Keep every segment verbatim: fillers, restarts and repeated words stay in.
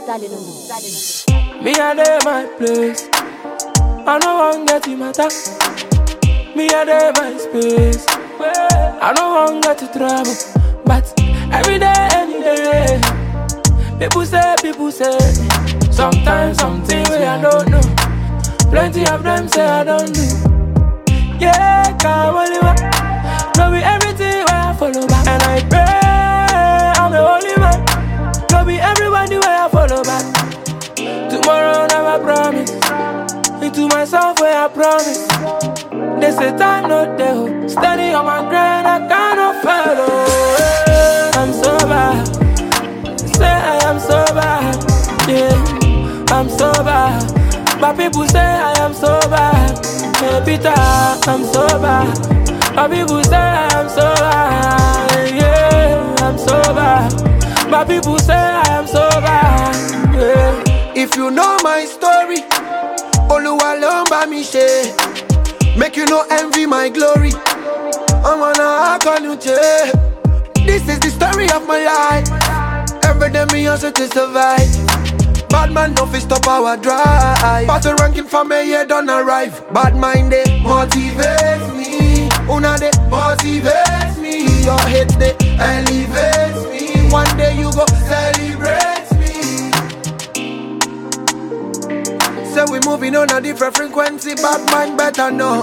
Me a day my place. I no want get in matter. Me a day my space. I no want get to trouble. But every day, any day, people say, people say. Sometimes something way I don't know. Plenty of them say I don't do. Yeah, come on, no be everything where I follow back. And I pray I'm the only man. No be everybody where I follow back. Tomorrow never promise. Into myself where I promise. They say time not there. Steady on my grind, I cannot follow. I'm so bad. Say I am so bad. Yeah, I'm so bad. But people say I am so bad. Hey Peter, I'm so bad. But people say I am so bad. Yeah, I'm so bad. But people say I am so bad. Yeah. If you know my story, Oluwa lomba mi she. Make you no envy my glory. I'm on a akanuche. This is the story of my life. Every day me hustle to survive. Bad man no fit stop our drive. Battle ranking for me yeah don't arrive. Bad mind they motivate me. Una they motivate me. Your hate they elevate me. One day you go celebrate me. So we moving on a different frequency. Bad mind better know.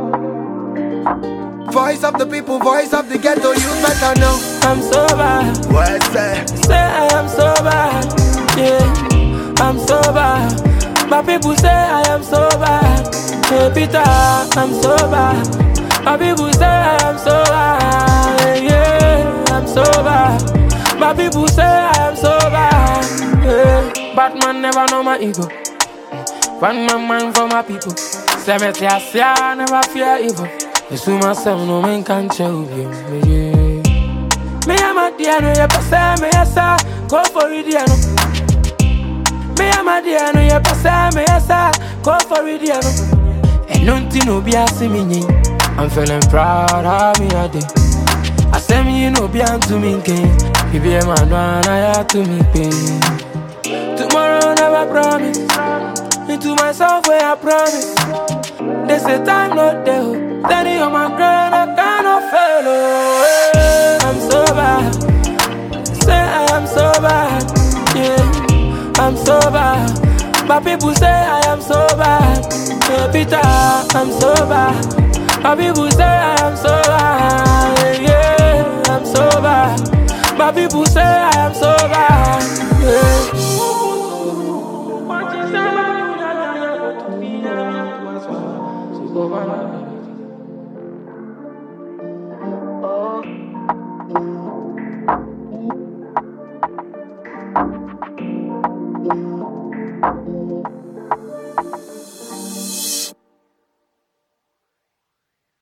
Voice of the people, voice of the ghetto, you better know. I'm so bad. What's that? Say I am so bad. Yeah, I'm so bad. My people say I am so bad. Hey Peter, I'm so bad. My people say I am so bad. Yeah, I'm so bad. My people say I am so bad. Yeah. Batman never know my ego. One man man for my people. Cemetery I see I never fear evil. It's to myself no man can show you. Me am a dear no ya pass me yasa. Go for it dear no. Me am a dear no ya pass me yasa. Go for it dear no. And nothing no be asking me. I'm feeling proud of me a day. I say me you know be to me king. You be a man one I have to me pain. Tomorrow never promise. Into myself where I promise. They say time not there. Steady on my grind, I cannot follow. I'm so bad. Say I am so bad. Yeah, I'm so bad. But people say I am so bad. Yeah, Peter, I'm so bad. But people say I am so bad. Yeah, I'm so bad. But people say I am so bad. Yeah.